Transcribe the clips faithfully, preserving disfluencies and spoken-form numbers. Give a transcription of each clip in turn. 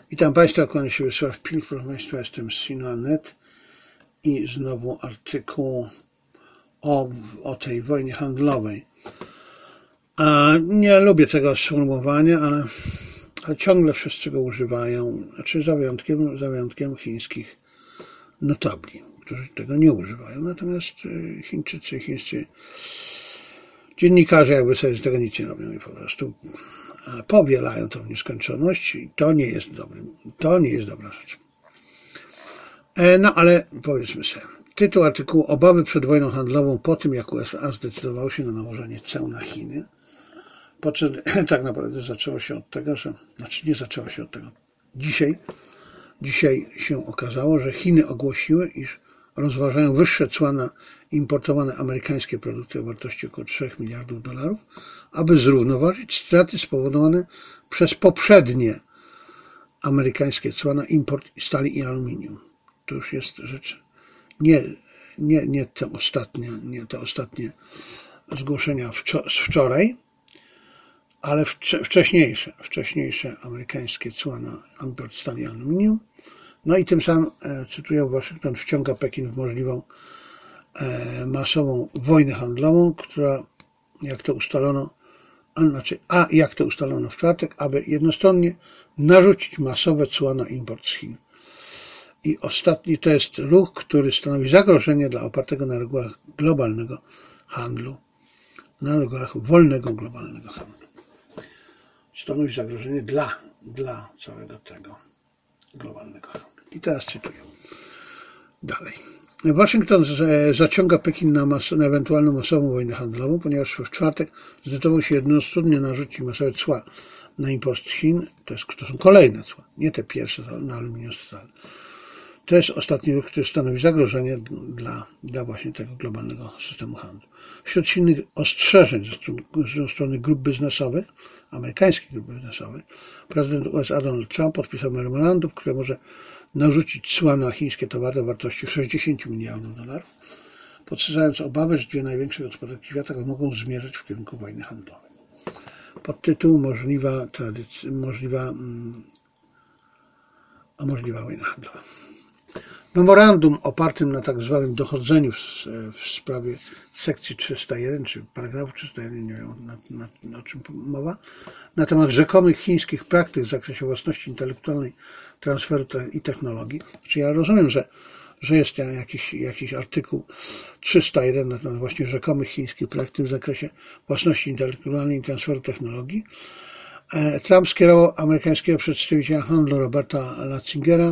Witam Państwa, kłaniam się Wiesław Pilch, proszę Państwa, jestem z Sino kropka net i znowu artykuł o, o tej wojnie handlowej. A nie lubię tego sformułowania, ale, ale ciągle wszyscy go używają, znaczy za wyjątkiem, za wyjątkiem chińskich notabli, którzy tego nie używają. Natomiast Chińczycy, chińscy dziennikarze jakby sobie z tego nic nie robią i po prostu powielają to w nieskończoność i to nie jest dobry, to nie jest dobra rzecz. No ale powiedzmy sobie, tytuł artykułu: Obawy przed wojną handlową po tym, jak U S A zdecydowało się na nałożenie ceł na Chiny. Po czym tak naprawdę zaczęło się od tego, że, znaczy nie zaczęło się od tego. Dzisiaj, dzisiaj się okazało, że Chiny ogłosiły, iż rozważają wyższe cła na importowane amerykańskie produkty o wartości około trzech miliardów dolarów, aby zrównoważyć straty spowodowane przez poprzednie amerykańskie cła na import stali i aluminium. To już jest rzecz nie, nie, nie te ostatnie, nie te ostatnie zgłoszenia z wczoraj, ale wcześniejsze, wcześniejsze amerykańskie cła na import stali i aluminium. No i tym samym, cytuję, Waszyngton wciąga Pekin w możliwą masową wojnę handlową, która, jak to ustalono, a, znaczy, a jak to ustalono w czwartek, aby jednostronnie narzucić masowe cła na import z Chin. I ostatni to jest ruch, który stanowi zagrożenie dla opartego na regułach globalnego handlu, na regułach wolnego globalnego handlu. Stanowi zagrożenie dla, dla całego tego globalnego handlu. I teraz cytuję. Dalej. Waszyngton zaciąga Pekin na, mas- na ewentualną masową wojnę handlową, ponieważ w czwartek zdecydował się jednostronnie narzucić masowe cła na import z Chin. To, jest, to są kolejne cła, nie te pierwsze na aluminium stal. To jest ostatni ruch, który stanowi zagrożenie dla, dla właśnie tego globalnego systemu handlu. Wśród innych ostrzeżeń ze strony grup biznesowych, amerykańskich grup biznesowych, prezydent U S A Donald Trump podpisał memorandum, które może narzucić cła na chińskie towary o wartości sześćdziesiąt miliardów dolarów, podsycając obawy, że dwie największe gospodarki świata mogą zmierzać w kierunku wojny handlowej. Podtytuł: Możliwa, tradyc- możliwa, mm, a możliwa wojna handlowa. Memorandum opartym na tak zwanym dochodzeniu w, w sprawie sekcji trzysta jeden, czy paragrafu trzysta jeden, nie wiem na, na, na, o czym mowa, na temat rzekomych chińskich praktyk w zakresie własności intelektualnej, transferu i technologii. Czyli ja rozumiem, że, że jest jakiś, jakiś artykuł trzysta jeden na temat właśnie rzekomych chińskich praktyk w zakresie własności intelektualnej i transferu technologii. Trump skierował amerykańskiego przedstawiciela handlu Roberta Latzingera,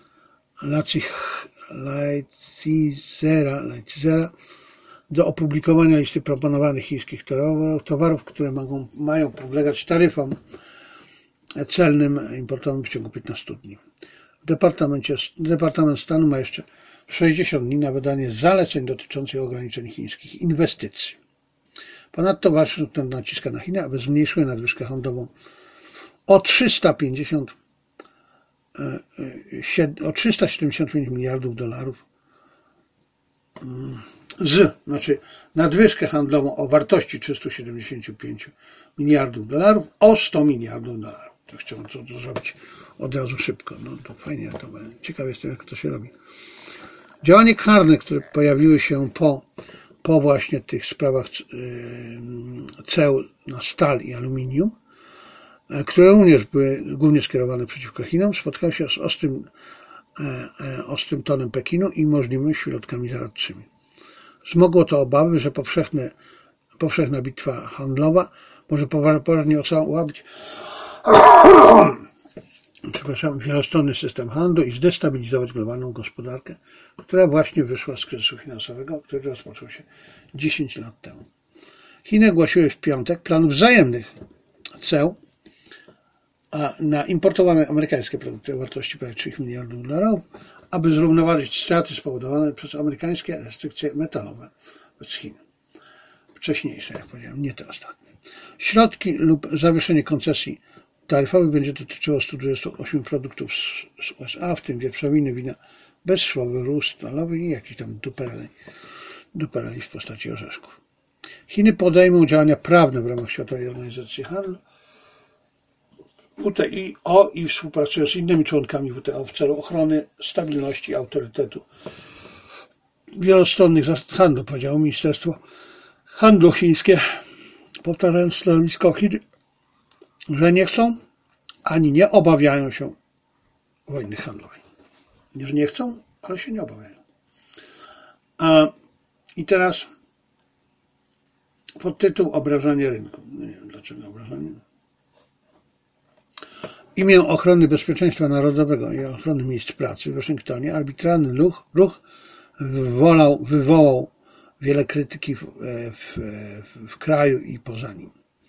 Lighthizer do opublikowania listy proponowanych chińskich towarów, które mogą, mają podlegać taryfom celnym importowym w ciągu piętnastu dni. W Departamencie, Departament Stanu ma jeszcze sześćdziesiąt dni na wydanie zaleceń dotyczących ograniczeń chińskich inwestycji. Ponadto Waszyngton naciska na Chiny, aby zmniejszyły nadwyżkę handlową o trzysta pięćdziesiąt o trzysta siedemdziesiąt pięć miliardów dolarów z, znaczy nadwyżkę handlową o wartości trzysta siedemdziesiąt pięć miliardów dolarów o sto miliardów dolarów. To chciałbym to, to zrobić od razu szybko. No to fajnie, to ciekawe jestem, jak to się robi. Działania karne, które pojawiły się po, po właśnie tych sprawach ceł na stal i aluminium, które również były głównie skierowane przeciwko Chinom, spotkały się z ostrym, ostrym tonem Pekinu i możliwymi środkami zaradczymi. Wzmogło to obawy, że powszechne, powszechna bitwa handlowa może poważnie osłabić przepraszam, wielostronny system handlu i zdestabilizować globalną gospodarkę, która właśnie wyszła z kryzysu finansowego, który rozpoczął się dziesięć lat temu. Chiny ogłosiły w piątek plan wzajemnych ceł na importowane amerykańskie produkty o wartości prawie trzech miliardów dolarów, aby zrównoważyć straty spowodowane przez amerykańskie restrykcje metalowe wobec Chin. Wcześniejsze, jak powiedziałem, nie te ostatnie. Środki lub zawieszenie koncesji taryfowych będzie dotyczyło stu dwudziestu ośmiu produktów z U S A, w tym wieprzowiny, wina bezszwowy, rus stalowy i jakiś tam dupereli, dupereli w postaci orzeszków. Chiny podejmą działania prawne w ramach Światowej Organizacji Handlu W T I O i współpracuje z innymi członkami W T O w celu ochrony stabilności i autorytetu wielostronnych zasad handlu, powiedziało Ministerstwo Handlu chińskie, powtarzając stanowisko Chin, że nie chcą ani nie obawiają się wojny handlowej. Nie, że nie chcą, ale się nie obawiają. A, I teraz podtytuł obrażanie rynku. Nie wiem dlaczego obrażanie. W imię ochrony bezpieczeństwa narodowego i ochrony miejsc pracy w Waszyngtonie arbitralny ruch, ruch wywołał, wywołał wiele krytyki w, w, w, w kraju i poza nim.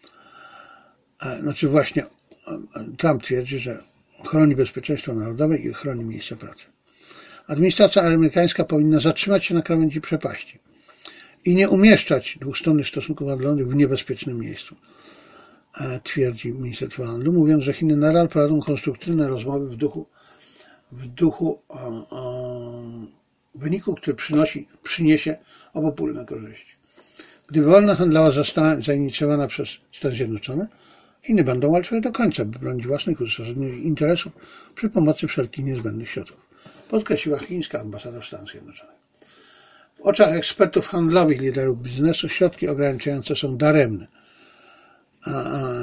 Znaczy właśnie Trump twierdzi, że chroni bezpieczeństwo narodowe i chroni miejsca pracy. Administracja amerykańska powinna zatrzymać się na krawędzi przepaści i nie umieszczać dwustronnych stosunków handlowych w niebezpiecznym miejscu, twierdzi Ministerstwo Handlu, mówiąc, że Chiny nadal prowadzą konstruktywne rozmowy w duchu, w duchu o, o wyniku, który przynosi, przyniesie obopólne korzyści. Gdyby wojna handlowa została zainicjowana przez Stany Zjednoczone, Chiny będą walczyły do końca, by bronić własnych uzasadnionych interesów przy pomocy wszelkich niezbędnych środków, podkreśliła chińska ambasada w Stanach Zjednoczonych. W oczach ekspertów handlowych, liderów biznesu, środki ograniczające są daremne, a,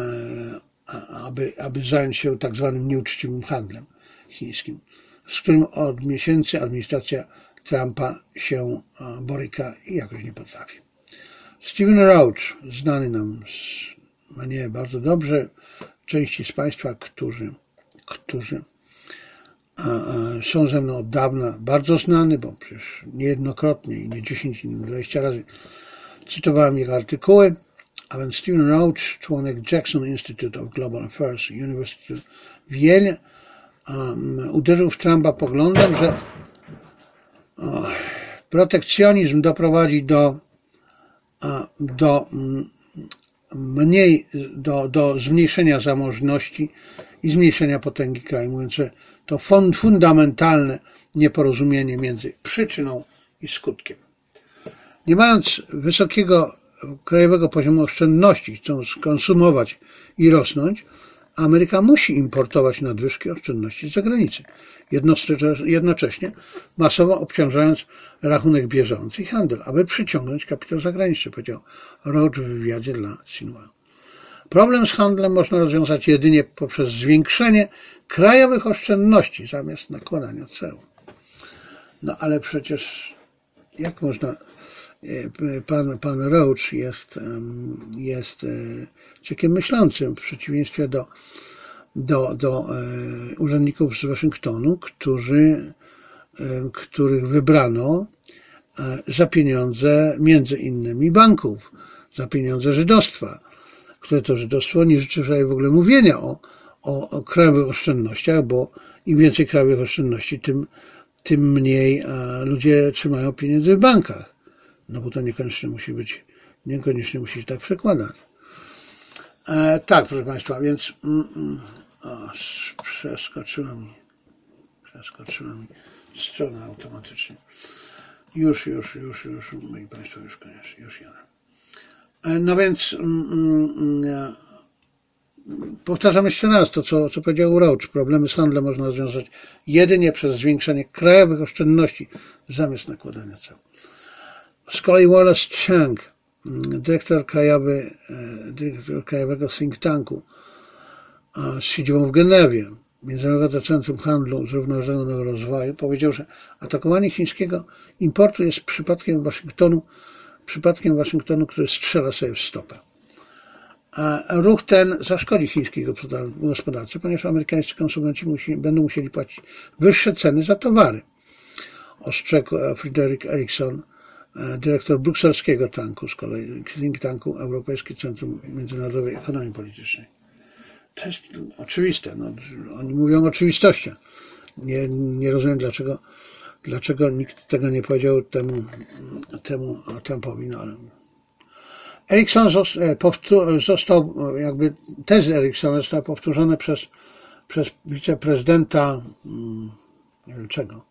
a, aby, aby zająć się tak zwanym nieuczciwym handlem chińskim, z którym od miesięcy administracja Trumpa się boryka i jakoś nie potrafi. Stephen Roach, znany nam z mnie bardzo dobrze, części z Państwa, którzy, którzy a, a, są ze mną od dawna, bardzo znany, bo przecież niejednokrotnie i nie dziesięć, nie dwadzieścia razy cytowałem jego artykuły, a więc Stephen Roach, członek Jackson Institute of Global Affairs University w Yale, um, uderzył w Trumpa poglądem, że o, protekcjonizm doprowadzi do, a, do mniej, do, do zmniejszenia zamożności i zmniejszenia potęgi kraju, mówiąc, że to fundamentalne nieporozumienie między przyczyną i skutkiem. Nie mając wysokiego krajowego poziomu oszczędności, chcą skonsumować i rosnąć, Ameryka musi importować nadwyżki oszczędności z zagranicy, jednocześnie masowo obciążając rachunek bieżący i handel, aby przyciągnąć kapitał zagraniczny, powiedział Roach w wywiadzie dla Xinhua. Problem z handlem można rozwiązać jedynie poprzez zwiększenie krajowych oszczędności zamiast nakładania ceł. No ale przecież jak można... Pan, pan Roach jest, jest człowiekiem myślącym w przeciwieństwie do, do, do urzędników z Waszyngtonu, którzy, których wybrano za pieniądze między innymi banków, za pieniądze żydostwa, które to żydostwo nie życzy w ogóle mówienia o, o, o krajowych oszczędnościach, bo im więcej krajowych oszczędności, tym, tym mniej ludzie trzymają pieniędzy w bankach. No bo to niekoniecznie musi być, niekoniecznie musi się tak przekładać. E, tak, proszę Państwa, więc mm, mm, o, przeskoczyła mi, przeskoczyła mi strona automatycznie. Już, już, już, już, moi Państwo, już koniecznie, już jadę. E, no więc mm, mm, ja, powtarzam jeszcze raz to, co, co powiedział Roach. Problemy z handlem można rozwiązać jedynie przez zwiększenie krajowych oszczędności zamiast nakładania ceł. Z kolei Wallace Chang, dyrektor krajowy, dyrektor krajowego think tanku z siedzibą w Genewie, Międzynarodowego Centrum Handlu Zrównoważonego Rozwoju, powiedział, że atakowanie chińskiego importu jest przypadkiem Waszyngtonu, przypadkiem Waszyngtonu, który strzela sobie w stopę. A ruch ten zaszkodzi chińskiej gospodarce, ponieważ amerykańscy konsumenci musi, będą musieli płacić wyższe ceny za towary, ostrzegł Frederick Erickson, dyrektor brukselskiego tanku, z kolei think tanku Europejskie Centrum Międzynarodowej Ekonomii Politycznej. To jest oczywiste. No, oni mówią o oczywistościach. Nie, nie rozumiem, dlaczego, dlaczego nikt tego nie powiedział temu, temu Trumpowi. No, ale... Erickson został, jakby tezy Ericksona zostały powtórzone przez, przez wiceprezydenta, nie wiem czego,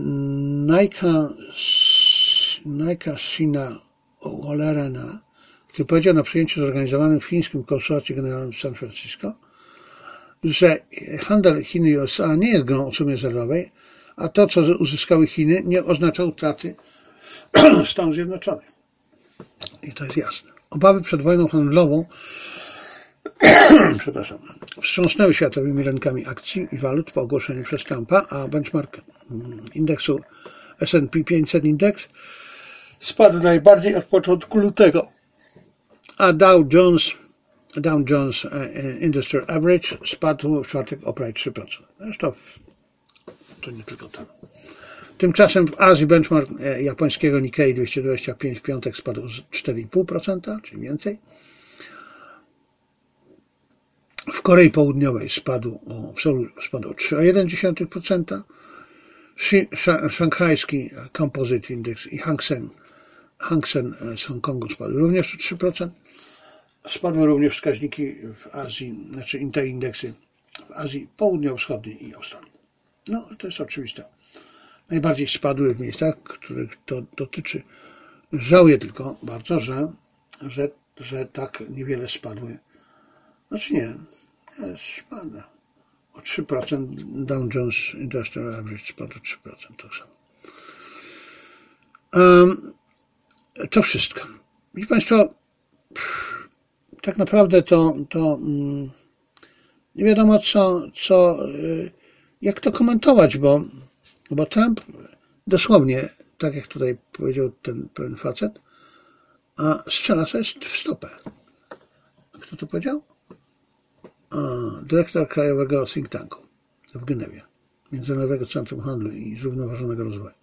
Naika Sina Olerena który powiedział na przyjęciu zorganizowanym w chińskim konsulacie generalnym w San Francisco, że handel Chiny i U S A nie jest grą o sumie zerowej, a to, co uzyskały Chiny, nie oznacza utraty Stanów Zjednoczonych. I to jest jasne. Obawy przed wojną handlową przepraszam, wstrząsnęły światowymi rynkami akcji i walut po ogłoszeniu przez Trumpa, a benchmark indeksu S and P pięćset Index spadł najbardziej od początku lutego, a Dow Jones, Dow Jones Industrial Average spadł w czwartek o prawie trzy procent. Zresztą to nie tylko tam. Tymczasem w Azji benchmark japońskiego Nikkei dwieście dwadzieścia pięć w piątek spadł o cztery i pół procent, czyli więcej. W Korei Południowej spadł o, w Seulu spadł o trzy przecinek jeden procent. Szanghajski Composite Index i Hang Seng, Hang Seng z Hongkongu spadły również o trzy procent. Spadły również wskaźniki w Azji, znaczy te indeksy w Azji Południowo-Wschodniej i Australii. No, to jest oczywiste. Najbardziej spadły w miejscach, których to dotyczy. Żałuję tylko bardzo, że, że, że tak niewiele spadły. Znaczy nie, spadł o trzy procent. Dow Jones Industrial Average spadł o trzy procent. Tak samo. Um, to wszystko. Widzi Państwo, tak naprawdę to, to um, nie wiadomo co, co, jak to komentować, bo, bo Trump dosłownie, tak jak tutaj powiedział ten pewien facet, a strzela sobie w stopę. Kto to powiedział? A, dyrektor Krajowego Think Tanku w Genewie, Międzynarodowego Centrum Handlu i Zrównoważonego Rozwoju.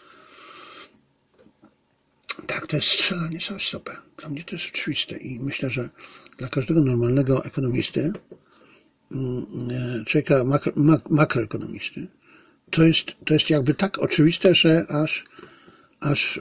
Tak, to jest strzelanie sobie w stopę. Dla mnie to jest oczywiste i myślę, że dla każdego normalnego ekonomisty, człowieka makro, mak, makroekonomisty, to jest, to jest jakby tak oczywiste, że aż, aż,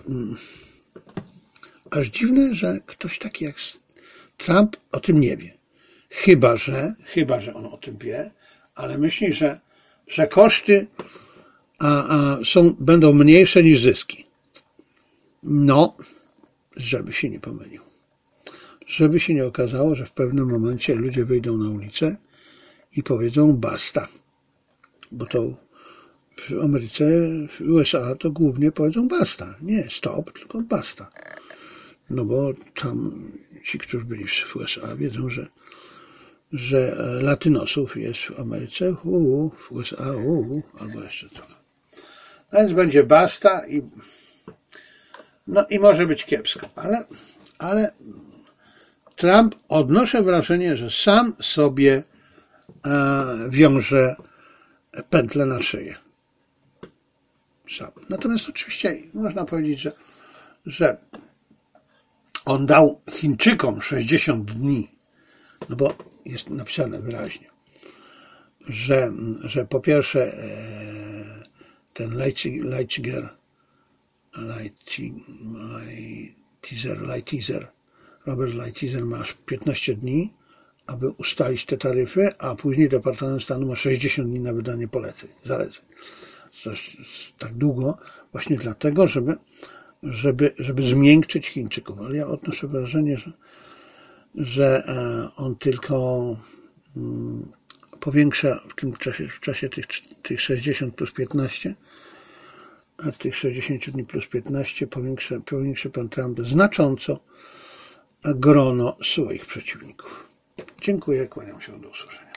aż dziwne, że ktoś taki jak Trump o tym nie wie. Chyba, że, chyba, że on o tym wie, ale myśli, że, że koszty a, a są, będą mniejsze niż zyski. No, żeby się nie pomylił. Żeby się nie okazało, że w pewnym momencie ludzie wyjdą na ulicę i powiedzą basta. Bo to w Ameryce, w U S A to głównie powiedzą basta. Nie stop, tylko basta. No bo tam ci, którzy byli w U S A, wiedzą, że że latynosów jest w Ameryce, uu, w U S A, uu, albo jeszcze trochę. No więc będzie basta i no i może być kiepsko, ale, ale Trump, odnoszę wrażenie, że sam sobie e, wiąże pętlę na szyję. Sam. Natomiast oczywiście można powiedzieć, że, że on dał Chińczykom sześćdziesiąt dni, no bo jest napisane wyraźnie, że, że po pierwsze ten Lighthizer, Lighthizer, Lighthizer, Robert Lighthizer ma piętnaście dni, aby ustalić te taryfy, a później Departament Stanu ma sześćdziesiąt dni na wydanie poleceń, zaleceń. To jest tak długo właśnie dlatego, żeby, żeby, żeby zmiękczyć Chińczyków. Ale ja odnoszę wrażenie, że że on tylko powiększa w tym czasie, w czasie tych, tych sześćdziesiąt plus piętnaście, a tych sześćdziesiąt dni plus piętnaście powiększa, powiększy pan Trump znacząco grono swoich przeciwników. Dziękuję, kłaniam się, do usłyszenia.